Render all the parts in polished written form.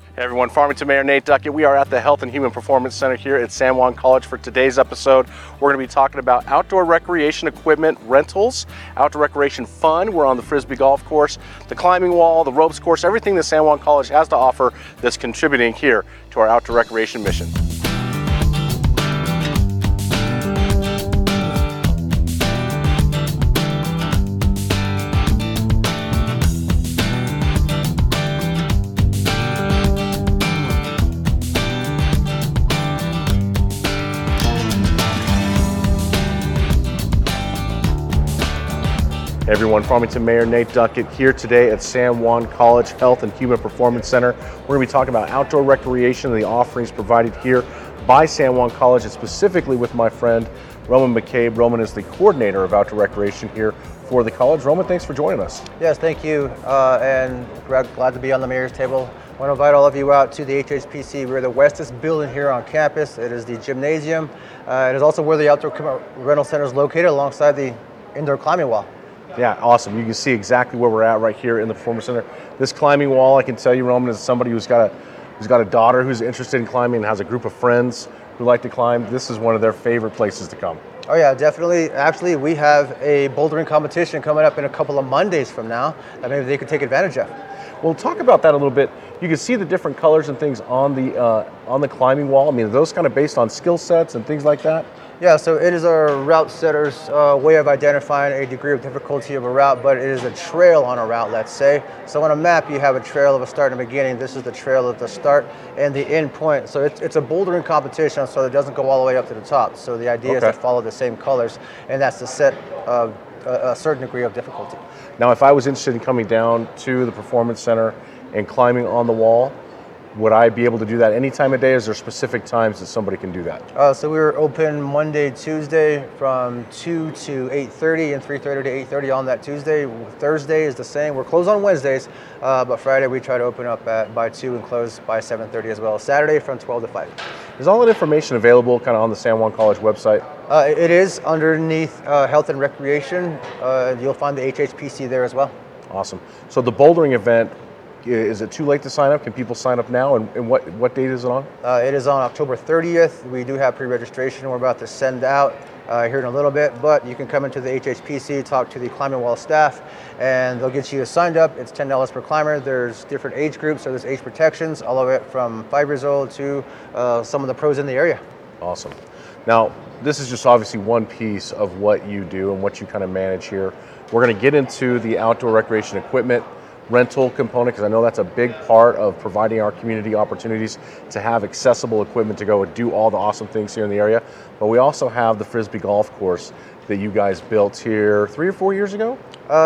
Hey everyone, Farmington Mayor Nate Duckett. We are at the Health and Human Performance Center here at San Juan College for today's episode. We're going to be talking about outdoor recreation equipment rentals, outdoor recreation fun. We're on the Frisbee golf course, the climbing wall, the ropes course, everything that San Juan College has to offer that's contributing here to our outdoor recreation mission. Hey everyone, Farmington Mayor Nate Duckett here today at San Juan College Health and Human Performance Center. We're going to be talking about outdoor recreation and the offerings provided here by San Juan College, and specifically with my friend Roman McCabe. Roman is the coordinator of outdoor recreation here for the college. Roman, thanks for joining us. Yes, thank you, and glad to be on the mayor's table. I want to invite all of you out to the HHPC. We're the westest building here on campus. It is the gymnasium. It is also where the outdoor rental center is located, alongside the indoor climbing wall. Yeah, awesome. You can see exactly where we're at right here in the Performance Center. This climbing wall, I can tell you, Roman, is somebody who's got a daughter who's interested in climbing and has a group of friends who like to climb. This is one of their favorite places to come. Oh yeah, definitely. Actually, we have a bouldering competition coming up in a couple of Mondays from now that maybe they could take advantage of. We'll talk about that a little bit. You can see the different colors and things on the climbing wall. I mean, are those kind of based on skill sets and things like that? Yeah, so it is our route setter's way of identifying a degree of difficulty of a route, but it is a trail on a route, let's say. So on a map, you have a trail of a start and a beginning. This is the trail of the start and the end point. So it's a bouldering competition, so it doesn't go all the way up to the top. So the idea is to follow the same colors, and that's to set a certain degree of difficulty. Now, if I was interested in coming down to the Performance Center and climbing on the wall, would I be able to do that any time of day? Is there specific times that somebody can do that? So we're open Monday, Tuesday from 2 to 8:30 and 3:30 to 8:30 on that Tuesday. Thursday is the same. We're closed on Wednesdays, but Friday we try to open up by 2 and close by 7:30 as well. Saturday from 12 to 5. Is all that information available kind of on the San Juan College website? It is underneath Health and Recreation. You'll find the HHPC there as well. Awesome. So the bouldering event, is it too late to sign up? Can people sign up now? And what date is it on? It is on October 30th. We do have pre-registration we're about to send out here in a little bit, but you can come into the HHPC, talk to the climbing wall staff, and they'll get you signed up. It's $10 per climber. There's different age groups, so there's age protections, all of it from 5 years old to some of the pros in the area. Awesome. Now, this is just obviously one piece of what you do and what you kind of manage here. We're going to get into the outdoor recreation equipment rental component, because I know that's a big part of providing our community opportunities to have accessible equipment to go and do all the awesome things here in the area. But we also have the Frisbee golf course that you guys built here 3 or 4 years ago?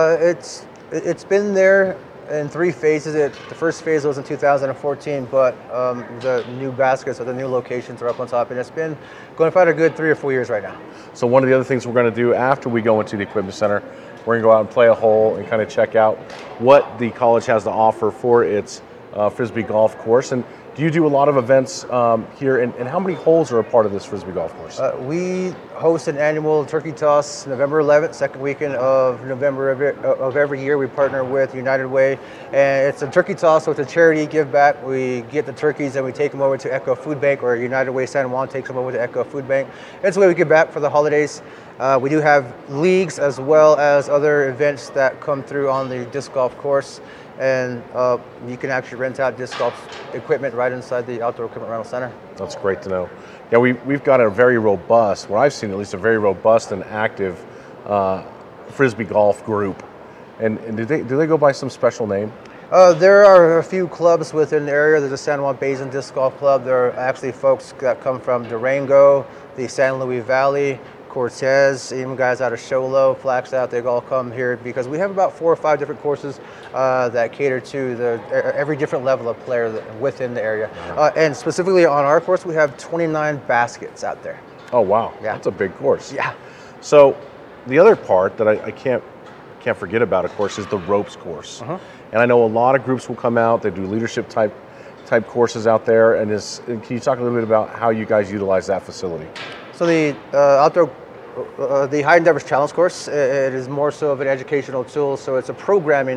It's been there in 3 phases. The first phase was in 2014, but the new baskets or the new locations are up on top, and it's been going for about a good 3 or 4 years right now. So one of the other things we're going to do after we go into the equipment center, we're going to go out and play a hole and kind of check out what the college has to offer for its Frisbee golf course. And do you do a lot of events here? And how many holes are a part of this Frisbee golf course? We host an annual turkey toss November 11th, second weekend of November of every year. We partner with United Way, and it's a turkey toss, so it's a charity give back. We get the turkeys and we take them over to Echo Food Bank, or United Way San Juan takes them over to Echo Food Bank. It's the way we give back for the holidays. We do have leagues as well as other events that come through on the disc golf course, and you can actually rent out disc golf equipment right inside the Outdoor Equipment Rental Center. That's great to know. Yeah, we've got a very robust, what I've seen at least, a very robust and active Frisbee golf group. And do they go by some special name? There are a few clubs within the area. There's a San Juan Basin Disc Golf Club. There are actually folks that come from Durango, the San Luis Valley, Cortez, even guys out of Show Low, Flagstaff. They all come here because we have about 4 or 5 different courses that cater to every different level of player within the area. And specifically on our course, we have 29 baskets out there. Oh wow, yeah, that's a big course. Yeah. So the other part that I can't forget about, of course, is the ropes course. And I know a lot of groups will come out. They do leadership type courses out there. And can you talk a little bit about how you guys utilize that facility? So the outdoor The High Endeavors Challenge course, it is more so of an educational tool, so it's a programming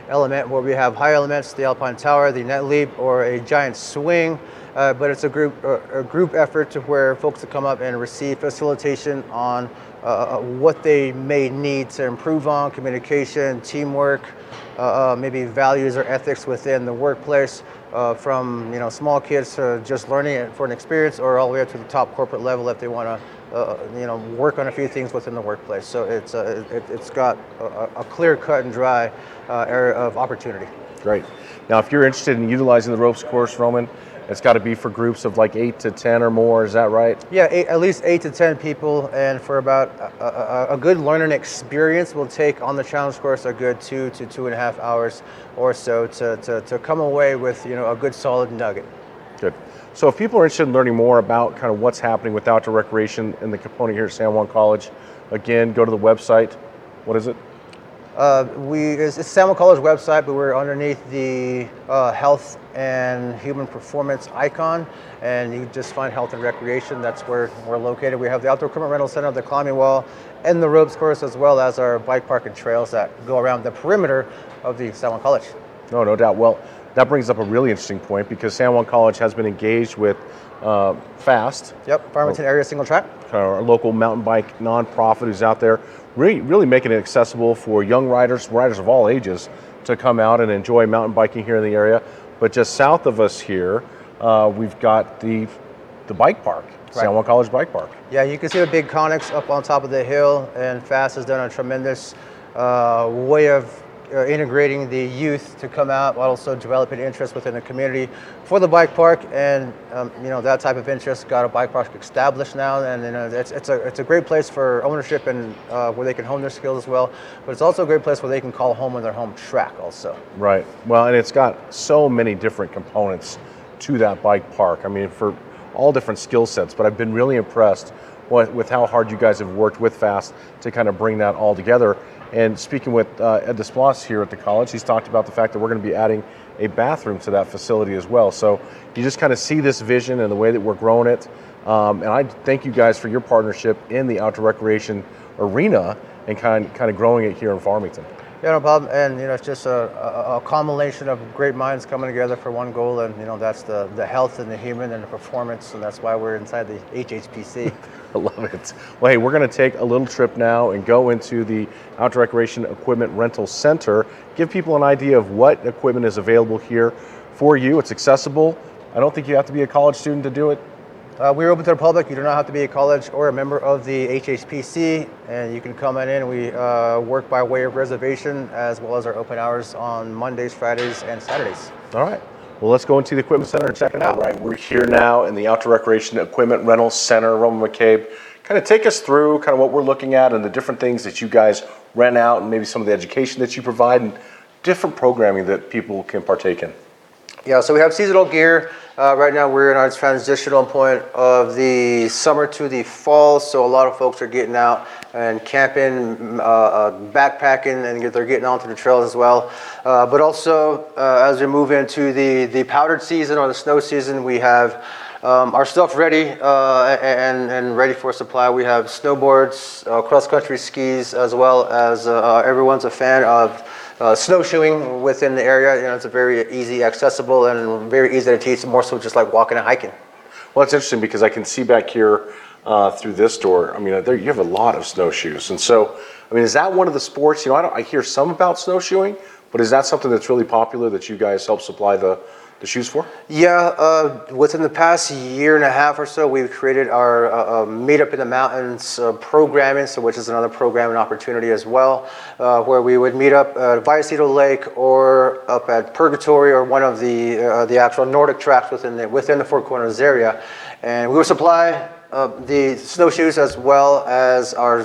element where we have high elements, the Alpine Tower, the net leap, or a giant swing. But it's a group effort to where folks will come up and receive facilitation on what they may need to improve on communication, teamwork, maybe values or ethics within the workplace, from small kids to just learning it for an experience, or all the way up to the top corporate level if they want to work on a few things within the workplace. So it's got a clear cut and dry area of opportunity. Great. Now, if you're interested in utilizing the ropes course, Roman, it's got to be for groups of like 8 to 10 or more. Is that right? Yeah, at least 8 to 10 people, and for about a good learning experience, will take on the challenge course a good 2 to 2.5 hours or so to come away with a good solid nugget. Good. So if people are interested in learning more about kind of what's happening with outdoor recreation in the component here at San Juan College, again, go to the website. What is it? It's San Juan College website, but we're underneath the health and human performance icon, and you just find health and recreation. That's where we're located. We have the outdoor equipment rental center, the climbing wall, and the ropes course, as well as our bike park and trails that go around the perimeter of the San Juan College. No doubt. Well, that brings up a really interesting point, because San Juan College has been engaged with FAST. Yep, Farmington Area Single Track. Our local mountain bike nonprofit who's out there really making it accessible for young riders of all ages to come out and enjoy mountain biking here in the area. But just south of us here, we've got the bike park, right. San Juan College Bike Park. Yeah, you can see the big Conex up on top of the hill, and FAST has done a tremendous way of integrating the youth to come out, while also developing interest within the community for the bike park. And that type of interest got a bike park established now, and it's a great place for ownership, and where they can hone their skills as well. But it's also a great place where they can call home on their home track also. Right. Well, and it's got so many different components to that bike park. I mean, for all different skill sets. But I've been really impressed with how hard you guys have worked with FAST to kind of bring that all together. And speaking with Ed Desplas here at the college, he's talked about the fact that we're going to be adding a bathroom to that facility as well. So you just kind of see this vision and the way that we're growing it. And I thank you guys for your partnership in the outdoor recreation arena and kind of growing it here in Farmington. Yeah, no problem. And it's just a combination of great minds coming together for one goal, and that's the health and the human and the performance, and that's why we're inside the HHPC. I love it. Well, hey, we're going to take a little trip now and go into the Outdoor Recreation Equipment Rental Center, give people an idea of what equipment is available here for you. It's accessible. I don't think you have to be a college student to do it. We're open to the public. You do not have to be a college or a member of the HHPC, and you can come on in. We work by way of reservation, as well as our open hours on Mondays, Fridays, and Saturdays. All right. Well, let's go into the equipment center and check it out. Right. We're here now in the Outdoor Recreation Equipment Rental Center. Roman McCabe, kind of take us through kind of what we're looking at and the different things that you guys rent out, and maybe some of the education that you provide and different programming that people can partake in. Yeah, so we have seasonal gear. Right now we're in our transitional point of the summer to the fall, so a lot of folks are getting out and camping, backpacking, and they're getting onto the trails as well. But also, as we move into the powdered season or the snow season, we have our stuff ready and ready for supply. We have snowboards, cross-country skis, as well as everyone's a fan of snowshoeing within the area. It's a very easy, accessible, and very easy to teach, more so just like walking and hiking. Well, it's interesting because I can see back here through this door, I mean, you have a lot of snowshoes. And so, I mean, is that one of the sports, I hear some about snowshoeing, but is that something that's really popular that you guys help supply the shoes for? Yeah, within the past year and a half or so, we've created our Meet Up in the Mountains programming, which is another programming opportunity as well, where we would meet up at Vallecito Lake or up at Purgatory or one of the actual Nordic tracks within the Four Corners area, and we would supply the snowshoes as well as our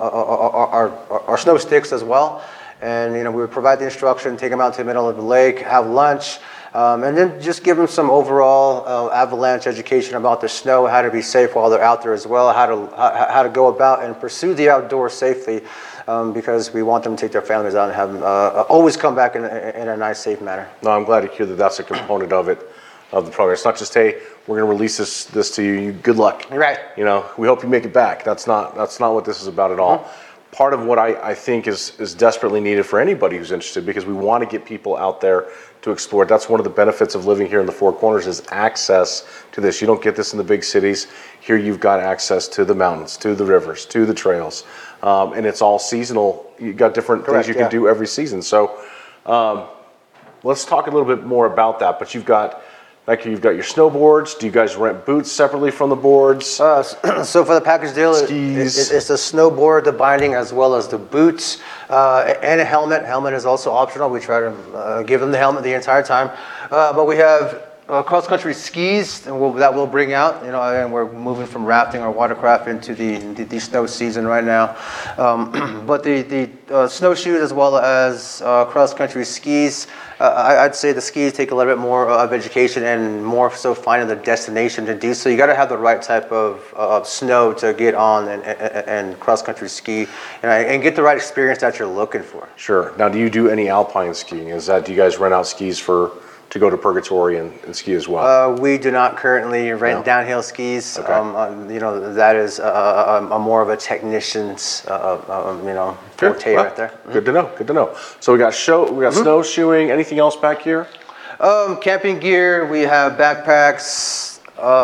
snow sticks as well, and we would provide the instruction, take them out to the middle of the lake, have lunch. And then just give them some overall avalanche education about the snow, how to be safe while they're out there as well, how to go about and pursue the outdoors safely, because we want them to take their families out and have them always come back in a nice, safe manner. No, I'm glad to hear that that's a component of the program. It's not just, hey, we're going to release this to you. Good luck. Right. We hope you make it back. That's not what this is about at all. part of what I think is desperately needed for anybody who's interested, because we want to get people out there to explore. That's one of the benefits of living here in the Four Corners, is access to this. You don't get this in the big cities. Here you've got access to the mountains, to the rivers, to the trails, and it's all seasonal. You've got different things you can do every season. So let's talk a little bit more about that. But you've got your snowboards. Do you guys rent boots separately from the boards? So for the package deal, Skis. it's the snowboard, the binding, as well as the boots, and a helmet. Helmet is also optional. We try to give them the helmet the entire time. But we have cross-country skis that we'll bring out. And we're moving from rafting or watercraft into the snow season right now. But the snowshoes, as well as cross-country skis, I'd say the skis take a little bit more of education and more so finding the destination to do so. You got to have the right type of snow to get on and cross-country ski and get the right experience that you're looking for. Sure. Now, do you do any alpine skiing? Do you guys rent out skis to go to Purgatory and ski as well? We do not currently rent downhill skis. Okay. That is a more of a technician's, forte right there. Good to know. Good to know. So we got snowshoeing. Anything else back here? Camping gear. We have backpacks,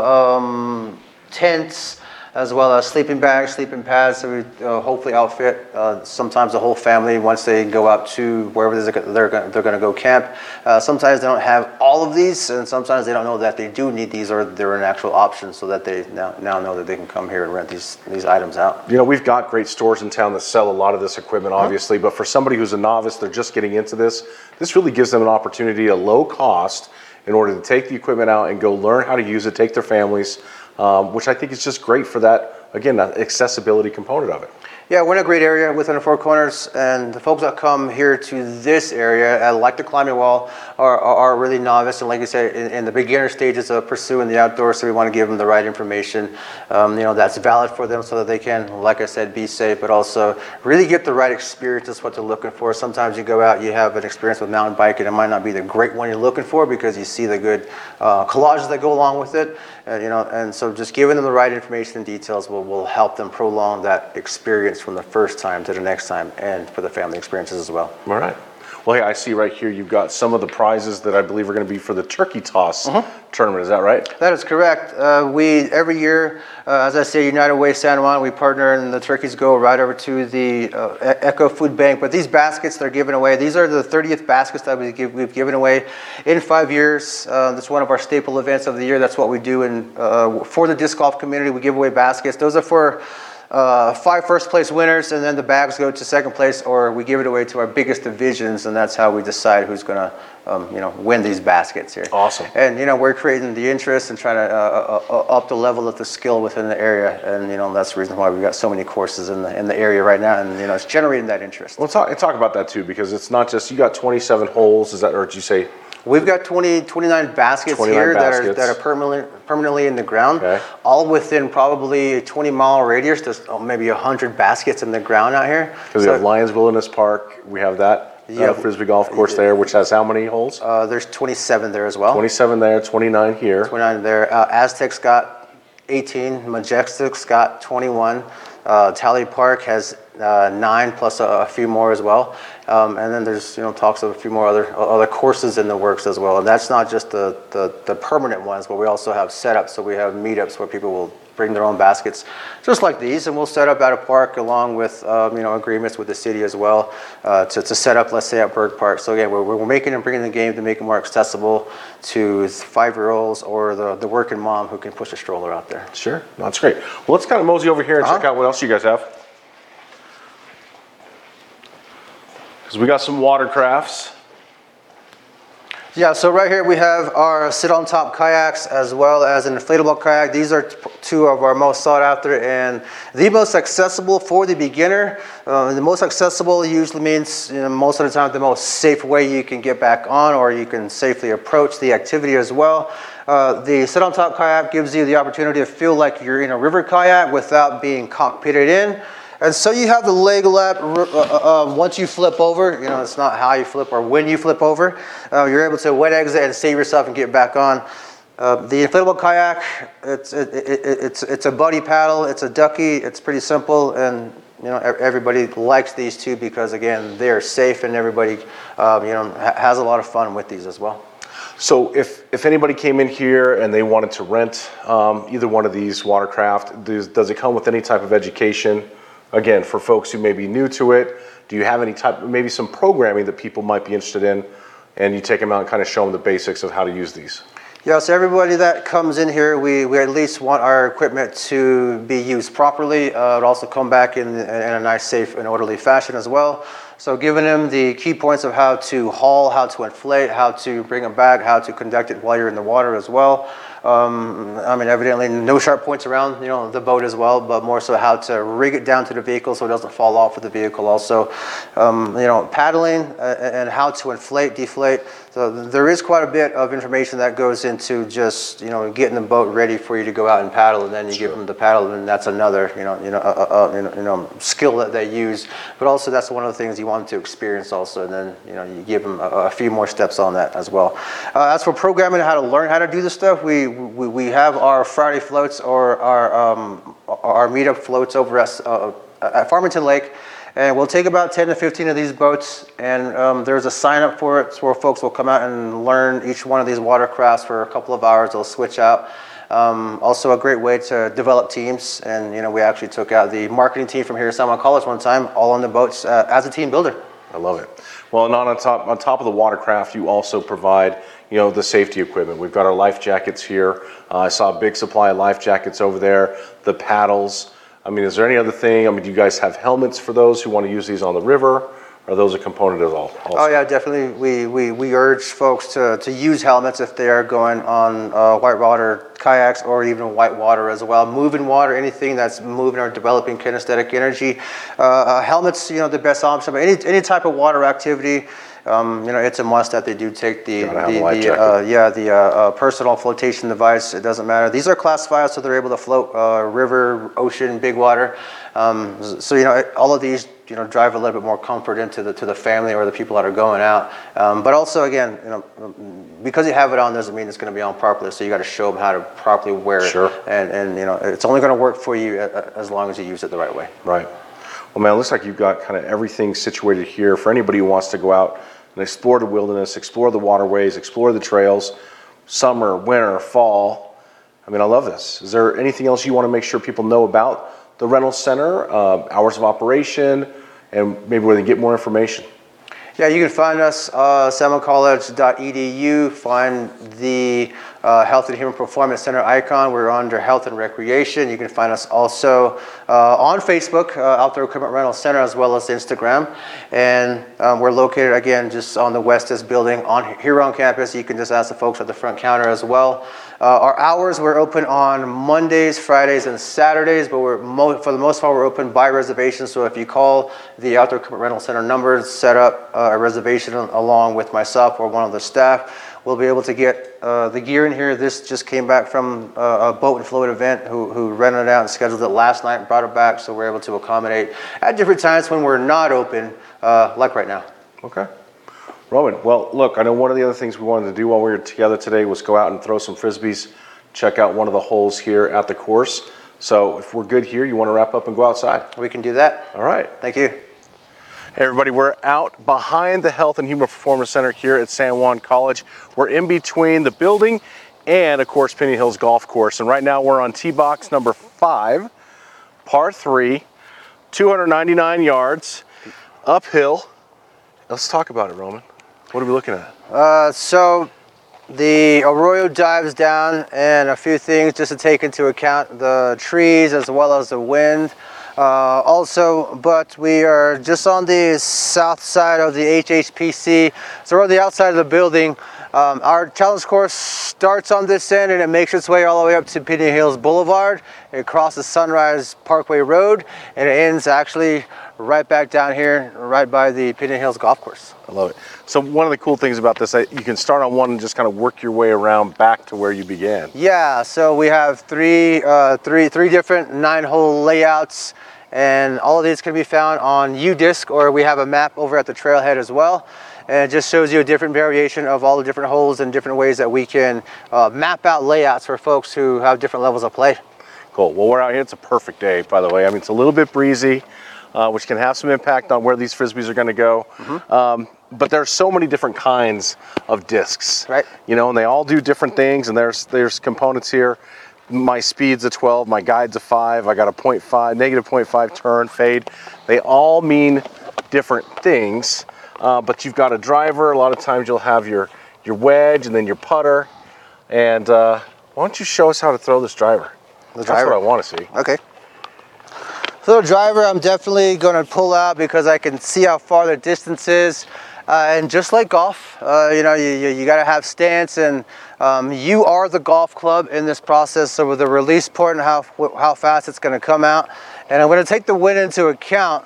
tents, as well as sleeping bags, sleeping pads. So we hopefully outfit sometimes the whole family once they go out to wherever they're going to go camp. Sometimes they don't have all of these, and sometimes they don't know that they do need these, or they're an actual option, so that they now know that they can come here and rent these items out. We've got great stores in town that sell a lot of this equipment, obviously, but for somebody who's a novice, they're just getting into this really gives them an opportunity at low cost in order to take the equipment out and go learn how to use it, take their families, which I think is just great for that accessibility component of it. Yeah, we're in a great area within the Four Corners, and the folks that come here to this area, like the climbing wall, are really novice, and like you said, in the beginner stages of pursuing the outdoors, so we want to give them the right information, that's valid for them, so that they can, like I said, be safe, but also really get the right experience. That's what they're looking for. Sometimes you go out, you have an experience with mountain biking, it might not be the great one you're looking for, because you see the good collages that go along with it, and so just giving them the right information and details will help them prolong that experience from the first time to the next time, and for the family experiences as well. All right. Well, hey, I see right here you've got some of the prizes that I believe are going to be for the turkey toss tournament. Is that right? That is correct. We every year, as I say, United Way San Juan, we partner, and the turkeys go right over to the Echo Food Bank. But these baskets they're giving away, these are the 30th baskets that we've given away in 5 years. That's one of our staple events of the year. That's what we do for the disc golf community. We give away baskets. Those are for 5 first place winners, and then the bags go to second place, or we give it away to our biggest divisions, and that's how we decide who's going to win these baskets here. Awesome. And we're creating the interest and trying to up the level of the skill within the area, and that's the reason why we've got so many courses in the area right now, and it's generating that interest. Well, talk about that too, because it's not just, you got 27 holes, or did you say? We've got 29 baskets here that are permanently in the ground, all within probably a 20-mile radius. There's maybe 100 baskets in the ground out here. Because we have Lions Wilderness Park, we have that Frisbee golf course there, which has how many holes? There's 27 there as well. 27 there, 29 here. 29 there. Aztec's got 18, Majestic's got 21. Tally Park has 9 plus a few more as well, and then there's talks of a few more other courses in the works as well. And that's not just the permanent ones, but we also have setups. So we have meetups where people will bring their own baskets, just like these, and we'll set up at a park along with agreements with the city as well to set up, let's say, at Berg Park. So again, we're making and bringing the game to make it more accessible to 5-year-olds or the working mom who can push a stroller out there. Sure, that's great. Well, let's kind of mosey over here and check out what else you guys have. Because we got some watercrafts. Yeah, so right here we have our sit-on-top kayaks as well as an inflatable kayak. These are 2 of our most sought after and the most accessible for the beginner. The most accessible usually means most of the time the most safe way you can get back on, or you can safely approach the activity as well. The sit-on-top kayak gives you the opportunity to feel like you're in a river kayak without being cockpitted in. And so you have the leg lap once you flip over. It's not how you flip or when you flip over. You're able to wet exit and save yourself and get back on. The inflatable kayak, it's a buddy paddle. It's a ducky. It's pretty simple, and everybody likes these two because again, they're safe and everybody, has a lot of fun with these as well. So if anybody came in here and they wanted to rent either one of these watercraft, does it come with any type of education? Again, for folks who may be new to it, do you have any maybe some programming that people might be interested in, and you take them out and kind of show them the basics of how to use these? Yeah, so everybody that comes in here, we at least want our equipment to be used properly. It also come back in a nice, safe, and orderly fashion as well. So giving them the key points of how to haul, how to inflate, how to bring them back, how to conduct it while you're in the water as well. Evidently no sharp points around, the boat as well, but more so how to rig it down to the vehicle so it doesn't fall off of the vehicle. Also, paddling and how to inflate, deflate. So there is quite a bit of information that goes into just, getting the boat ready for you to go out and paddle, and then you give them the paddle, and that's another, skill that they use. But also that's one of the things you want to experience also, and then, you give them a few more steps on that as well. As for programming how to learn how to do this stuff, we have our Friday floats or our meetup floats over at Farmington Lake, and we'll take about 10 to 15 of these boats, and there's a sign up for it where folks will come out and learn each one of these watercrafts for a couple of hours. They'll switch out. Also a great way to develop teams, and we actually took out the marketing team from here at San Juan College one time, all on the boats as a team builder. I love it. Well, and on top of the watercraft, you also provide, the safety equipment. We've got our life jackets here. I saw a big supply of life jackets over there. The paddles. Is there any other thing? Do you guys have helmets for those who want to use these on the river? Are those a component at all? Also? Oh yeah, definitely. We urge folks to use helmets if they are going on whitewater kayaks or even whitewater as well. Moving water, anything that's moving or developing kinesthetic energy. Helmets, the best option. But any type of water activity, it's a must that they do take the personal flotation device. It doesn't matter. These are classified so they're able to float river, ocean, big water. All of these drive a little bit more comfort into the family or the people that are going out. But also again, because you have it on doesn't mean it's going to be on properly. So you got to show them how to properly wear it. Sure. And it's only going to work for you as long as you use it the right way. Right. Well, man, it looks like you've got kind of everything situated here for anybody who wants to go out and explore the wilderness, explore the waterways, explore the trails, summer, winter, fall. I love this. Is there anything else you want to make sure people know about the rental center, hours of operation, and maybe where they get more information? Yeah, you can find us sanjuancollege.edu. Find the Health and Human Performance Center icon. We're under Health and Recreation. You can find us also on Facebook, Outdoor Equipment Rental Center, as well as Instagram. And we're located, again, just on the Westis building here on campus. You can just ask the folks at the front counter as well. Our hours, we're open on Mondays, Fridays, and Saturdays, but for the most part, we're open by reservation. So if you call the Outdoor Equipment Rental Center numbers, set up a reservation along with myself or one of the staff, we'll be able to get the gear in here. This just came back from a boat and float event who rented it out and scheduled it last night and brought it back, so we're able to accommodate at different times when we're not open, like right now. Okay. Roman, well, look, I know one of the other things we wanted to do while we were together today was go out and throw some Frisbees, check out one of the holes here at the course. So if we're good here, you want to wrap up and go outside? We can do that. All right. Thank you. Hey everybody, we're out behind the Health and Human Performance Center here at San Juan College. We're in between the building and, of course, Pinon Hills Golf Course. And right now we're on tee box number 5, par 3, 299 yards, uphill. Let's talk about it, Roman. What are we looking at? So the arroyo dives down, and a few things just to take into account: the trees as well as the wind. But we are just on the south side of the HHPC, so we're on the outside of the building. Our challenge course starts on this end and it makes its way all the way up to Pinon Hills Boulevard. It crosses Sunrise Parkway Road and it ends actually right back down here, right by the Pinon Hills Golf Course. I love it. So one of the cool things about this, you can start on one and just kind of work your way around back to where you began. Yeah, so we have three different 9-hole layouts, and all of these can be found on UDisc, or we have a map over at the trailhead as well. And it just shows you a different variation of all the different holes and different ways that we can map out layouts for folks who have different levels of play. Cool. Well, we're out here. It's a perfect day, by the way. It's a little bit breezy. which can have some impact on where these Frisbees are going to go. But there's so many different kinds of discs, Right. you know, and they all do different things, and there's components here. My speed's a 12, my guide's a 5, I got a negative 0.5 turn, fade. They all mean different things, but you've got a driver. A lot of times you'll have your wedge and then your putter. And why don't you show us how to throw this driver? That's what I want to see. Okay. So the driver, I'm definitely going to pull out because I can see how far the distance is. And just like golf, you know, you got to have stance, and you are the golf club in this process. So with the release point and how fast it's going to come out, and I'm going to take the wind into account.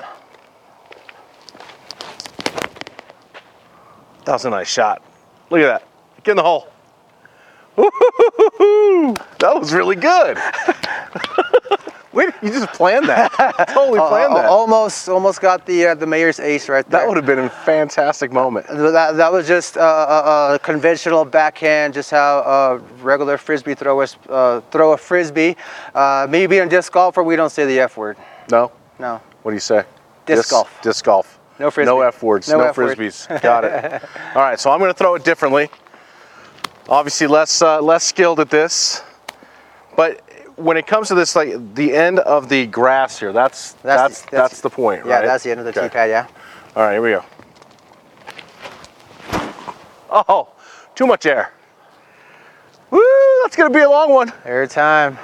That was a nice shot. Look at that. Get in the hole. Woo-hoo-hoo-hoo-hoo. That was really good. Wait, you just planned that. Totally planned that. Almost got the mayor's ace right there. That would have been a fantastic moment. That was just a conventional backhand, just how a regular Frisbee throwers throw a Frisbee. Me being a disc golfer, we don't say the F word. No? No. What do you say? Disc golf. Disc golf. No Frisbee. No F words. No F word. Frisbees. Got it. All right, so I'm going to throw it differently. Obviously less skilled at this, but when it comes to this, like the end of the grass here, that's the point, right? Yeah, that's the end of the tee pad, yeah. All right, here we go. Oh, too much air. Woo, that's gonna be a long one. Every time.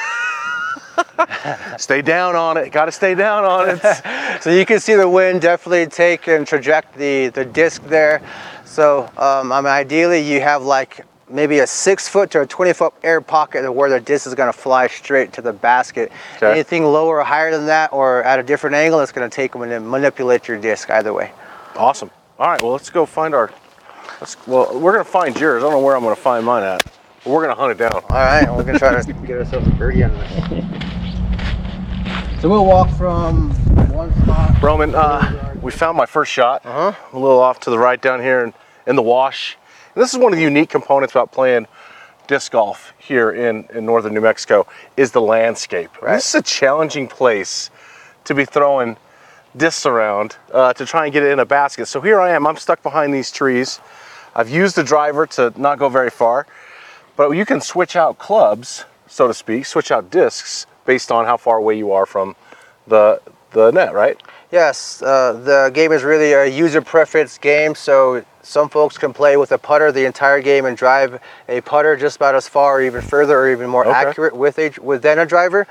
Stay down on it, gotta stay down on it. So you can see the wind definitely take and traject the disc there. So I mean, ideally you have like maybe a 6-foot to a 20-foot air pocket where the disc is going to fly straight to the basket. Okay. Anything lower or higher than that or at a different angle, it's going to take them and manipulate your disc either way. Awesome. All right, well, let's go find we're going to find yours. I don't know where I'm going to find mine at, but we're going to hunt it down. All right, we're going to try to get ourselves a birdie out of this. So we'll walk from one spot. Roman, we found my first shot. A little off to the right down here in the wash. And this is one of the unique components about playing disc golf here in northern New Mexico is the landscape. Right. This is a challenging place to be throwing discs around to try and get it in a basket. So here I am, I'm stuck behind these trees. I've used the driver to not go very far, but you can switch out clubs, so to speak, switch out discs based on how far away you are from the net, right? Yes, the game is really a user preference game, so some folks can play with a putter the entire game and drive a putter just about as far or even further or even more accurate than a driver.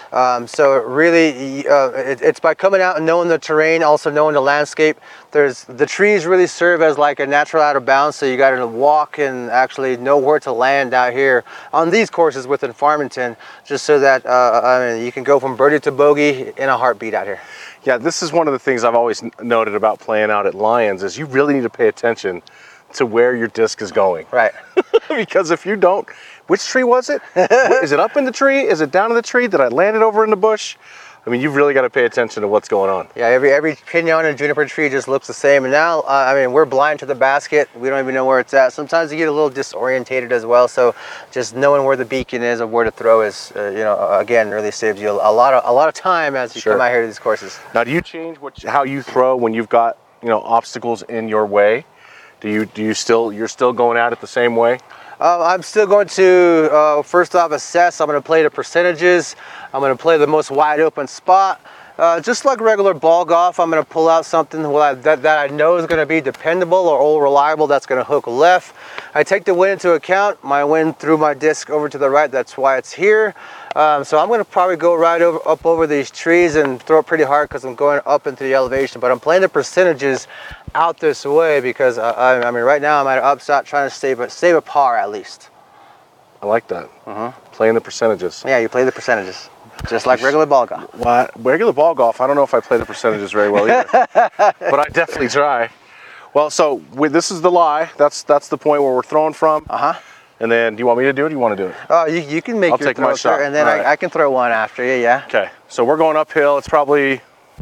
So really, it's by coming out and knowing the terrain, also knowing the landscape. The trees really serve as like a natural out of bounds, so you got to walk and actually know where to land out here on these courses within Farmington, just so that I mean, you can go from birdie to bogey in a heartbeat out here. Yeah, this is one of the things I've always noted about playing out at Lions is you really need to pay attention to where your disc is going. Right. Because if you don't, which tree was it? Is it up in the tree? Is it down in the tree? Did I land it over in the bush? I mean, you've really got to pay attention to what's going on. Yeah, every pinon and juniper tree just looks the same. And now, I mean, we're blind to the basket. We don't even know where it's at. Sometimes you get a little disorientated as well. So just knowing where the beacon is of where to throw is, you know, again, really saves you a lot of time as you come out here to these courses. Now, do you change how you throw when you've got, you know, obstacles in your way? You're still going at it the same way? I'm still going to, first off, assess. I'm going to play the percentages. I'm going to play the most wide open spot. Just like regular ball golf, I'm going to pull out something that I know is going to be dependable or reliable that's going to hook left. I take the wind into account. My wind threw my disc over to the right. That's why it's here. So I'm going to probably go right up over these trees and throw it pretty hard because I'm going up into the elevation. But I'm playing the percentages out this way because, I mean, right now I'm at an upshot trying to save a par at least. I like that. Playing the percentages. Yeah, you play the percentages. Just like regular ball golf. Well, regular ball golf, I don't know if I play the percentages very well either. But I definitely try. Well, so this is the lie. That's the point where we're throwing from. And then, do you want me to do it or do you want to do it? Oh, you can make your throw, sir, and then I can throw one after you, yeah. Okay, so we're going uphill. It's probably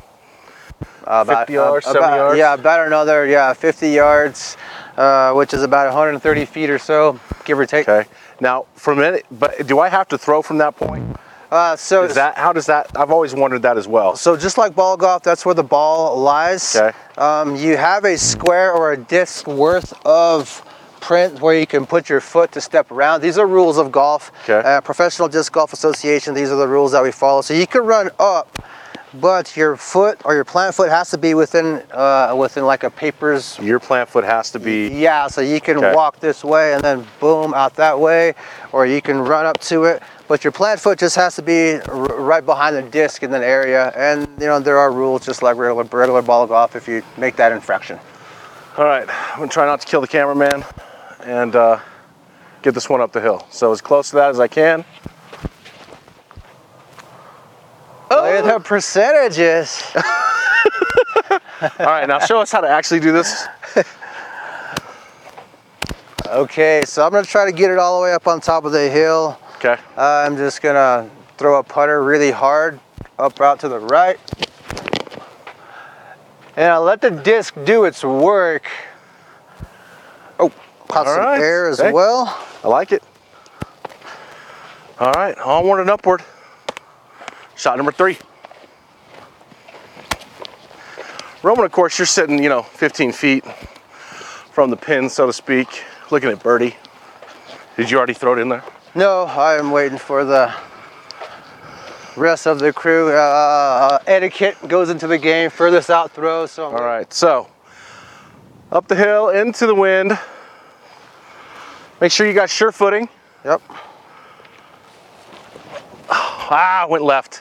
about 50 yards, 70 yards? Yeah, about another, 50 yards, which is about 130 feet or so, give or take. Okay. Now, for a minute, but do I have to throw from that point? So how does that? I've always wondered that as well. So just like ball golf, that's where the ball lies. Okay. You have a square or a disc worth of print where you can put your foot to step around. These are rules of golf. Okay. Professional Disc Golf Association, these are the rules that we follow. So you can run up, but your foot or your plant foot has to be within like a paper's. Your plant foot has to be. Yeah, so you can Okay. walk this way and then boom out that way, or you can run up to it. But your plant foot just has to be right behind the disc in an area. And there are rules just like regular ball golf if you make that infraction. All right, I'm gonna try not to kill the cameraman and get this one up the hill. So as close to that as I can. Look at the percentages. All right, now show us how to actually do this. Okay, so I'm gonna try to get it all the way up on top of the hill. Okay. I'm just gonna throw a putter really hard up out to the right. And I'll let the disc do its work. Oh, caught some right, air as okay. well. I like it. All right, onward and upward. Shot number 3. Roman, of course, you're sitting, 15 feet from the pin, so to speak, looking at birdie. Did you already throw it in there? No, I'm waiting for the rest of the crew. Etiquette goes into the game, furthest out throw. So All right, so up the hill, into the wind. Make sure you got sure footing. Yep. Went left.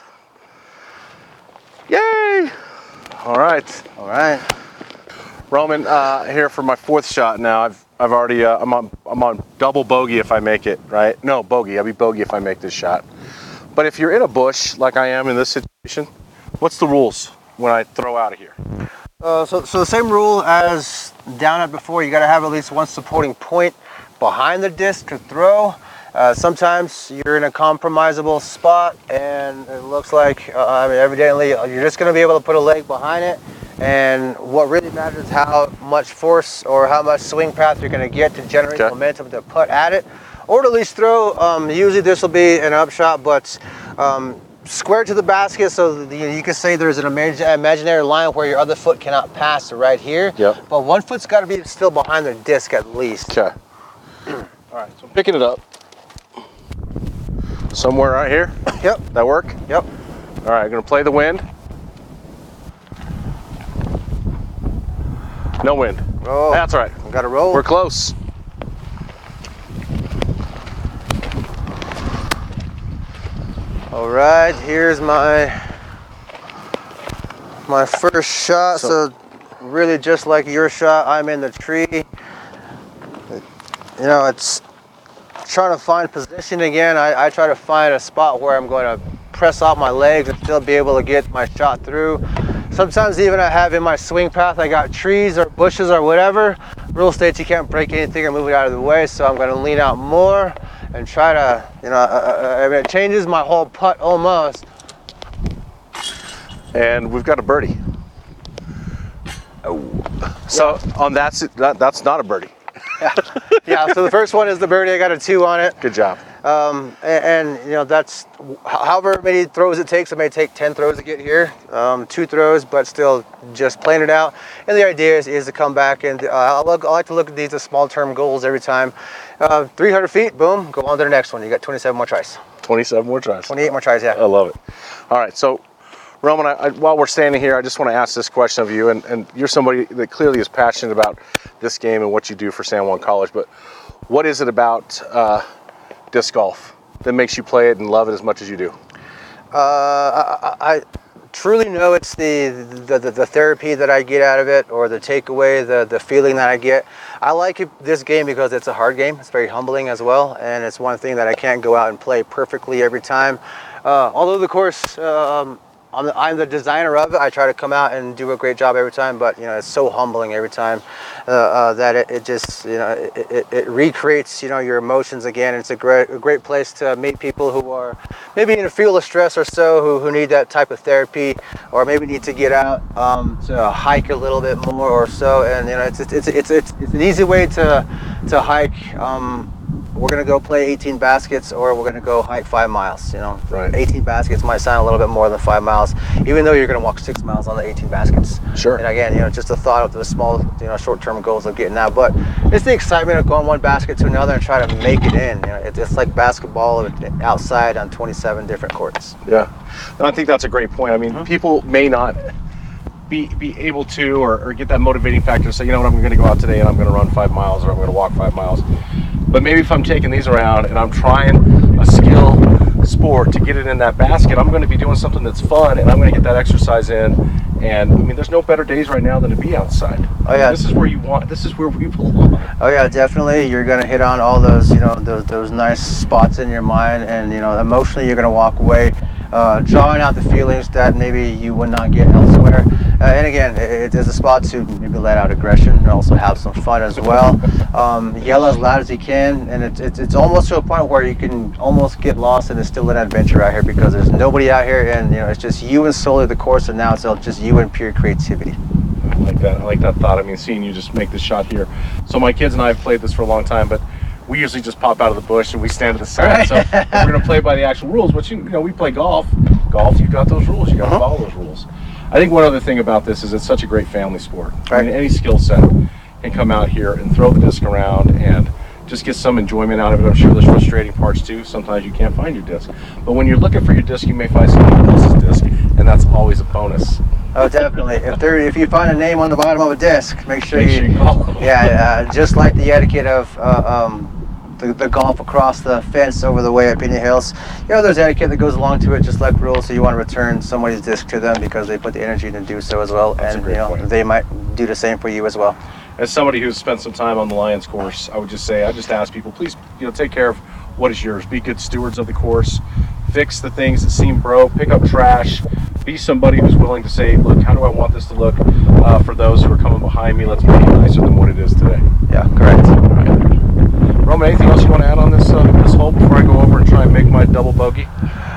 Yay! All right. All right. Roman, here for my 4th shot now. I've already I'm on double bogey if I make it, right? No, bogey. I'll be bogey if I make this shot. But if you're in a bush like I am in this situation, what's the rules when I throw out of here? So the same rule as down at before. You got to have at least one supporting point behind the disc to throw. Sometimes you're in a compromisable spot, and it looks like evidently you're just going to be able to put a leg behind it. And what really matters is how much force or how much swing path you're going to get to generate momentum to put at it, or to at least throw. Usually this will be an upshot, but square to the basket, so you can say there's an imaginary line where your other foot cannot pass right here. Yep. But one foot's got to be still behind the disc at least. Okay. All right, so I'm picking it up. Somewhere right here? Yep. That work? Yep. All right, I'm gonna play the wind. No wind. Oh, That's all right. got to roll. We're close. All right, here's my first shot. So really just like your shot, I'm in the tree. It's trying to find position again. I try to find a spot where I'm going to press out my legs and still be able to get my shot through. Sometimes even I have in my swing path, I got trees or bushes or whatever. Rule states you can't break anything or move it out of the way, so I'm going to lean out more and try to, it changes my whole putt almost. And we've got a birdie. So on that's not a birdie. Yeah, so the first one is the birdie. I got a 2 on it. Good job. That's however many throws it takes. It may take 10 throws to get here, 2 throws, but still just playing it out. And the idea is to come back, and I like to look at these as small term goals every time. 300 feet, boom, go on to the next one. You got 27 more tries. 27 more tries. 28 more tries, yeah. I love it. All right, so Roman, while we're standing here, I just want to ask this question of you, and you're somebody that clearly is passionate about this game and what you do for San Juan College, but what is it about disc golf that makes you play it and love it as much as you do? I truly know it's the therapy that I get out of it, or the takeaway, the feeling that I get. I like this game because it's a hard game. It's very humbling as well, and it's one thing that I can't go out and play perfectly every time. Although the course, I'm the designer of it. I try to come out and do a great job every time, but it's so humbling every time that it just it recreates your emotions again. It's a great place to meet people who are maybe in a field of stress or so, who need that type of therapy, or maybe need to get out to hike a little bit more or so. And it's an easy way to hike. we're gonna go play 18 baskets or we're gonna go hike 5 miles. You know, Right. 18 baskets might sound a little bit more than 5 miles, even though you're gonna walk 6 miles on the 18 baskets. Sure. And again, you know, just the thought of the small, you know, short-term goals of getting out, but it's the excitement of going one basket to another and try to make it in. You know, it's like basketball outside on 27 different courts. Yeah, no, I think that's a great point. I mean, people may not be able to or get that motivating factor to say, you know what, I'm going to go out today and I'm going to run 5 miles or I'm going to walk 5 miles. But maybe if I'm taking these around and I'm trying a skill sport to get it in that basket, I'm going to be doing something that's fun and I'm going to get that exercise in. And I mean, there's no better days right now than to be outside. Oh yeah, this is where you want. This is where we belong. Oh yeah, definitely. You're gonna hit on all those, you know, those nice spots in your mind, and you know, emotionally, you're gonna walk away, drawing out the feelings that maybe you would not get elsewhere. And again, it is a spot to maybe let out aggression and also have some fun as well. Yell as loud as you can, and it's almost to a point where you can almost get lost and it's still an adventure out here because there's nobody out here, and you know, it's just you and solely the course, and now it's just you and pure creativity. I like that thought. I mean, seeing you just make this shot here. So my kids and I have played this for a long time, but we usually just pop out of the bush and we stand to the side. So if we're going to play by the actual rules, which, you know, we play golf. Golf, you've got those rules. You got to follow those rules. I think one other thing about this is it's such a great family sport. I mean, any skill set can come out here and throw the disc around and just get some enjoyment out of it. I'm sure there's frustrating parts too. Sometimes you can't find your disc. But when you're looking for your disc, you may find somebody else's disc, and that's always a bonus. Oh, definitely. If you find a name on the bottom of a disc, make sure you call them. Yeah, just like the etiquette of the golf across the fence over the way at Pinion Hills. You know, there's etiquette that goes along to it, just like rules. So you want to return somebody's disc to them because they put the energy to do so as well, That's and a great you know, point. they might do the same for you as well. As somebody who's spent some time on the Lions course, I would just say, I just ask people, please, you know, take care of what is yours. Be good stewards of the course. Fix the things that seem broke. Pick up trash. Be somebody who's willing to say, look, how do I want this to look for those who are coming behind me? Let's make it nicer than what it is today. Yeah, correct. Roman, anything else you want to add on this this hole before I go over and try and make my double bogey?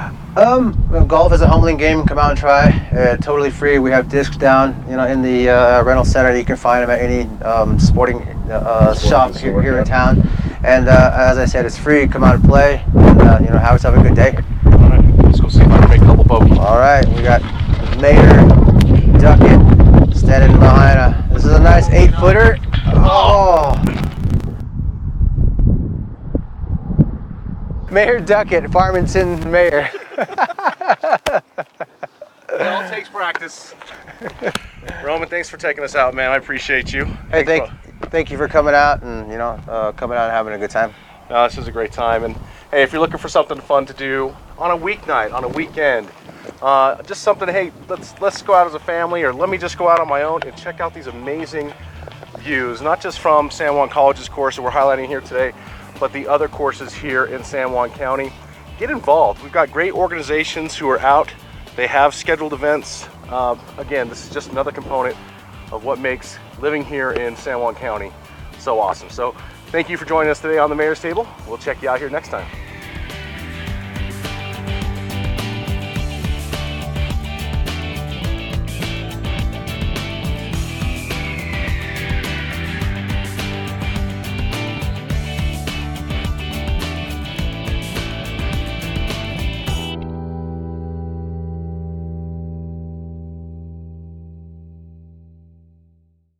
Golf is a humbling game. Come out and try. Totally free. We have discs down, you know, in the rental center. You can find them at any sporting shop here in town. And as I said, it's free. Come out and play, and you know, have yourself a good day. All right, let's go see if I can make double bogey. All right, we got Mayer Duckett standing behind. This is a nice 8-footer. Oh. Mayer Duckett, Farmington Mayer. It all takes practice. Roman, thanks for taking us out, man. I appreciate you. Hey, thank you for coming out and, you know, coming out and having a good time. No, this is a great time. And hey, if you're looking for something fun to do on a weeknight, on a weekend, just something, hey, let's go out as a family, or let me just go out on my own and check out these amazing views, not just from San Juan College's course that we're highlighting here today, but the other courses here in San Juan County. Get involved. We've got great organizations who are out. They have scheduled events. Again, this is just another component of what makes living here in San Juan County so awesome. So thank you for joining us today on the Mayor's Table. We'll check you out here next time.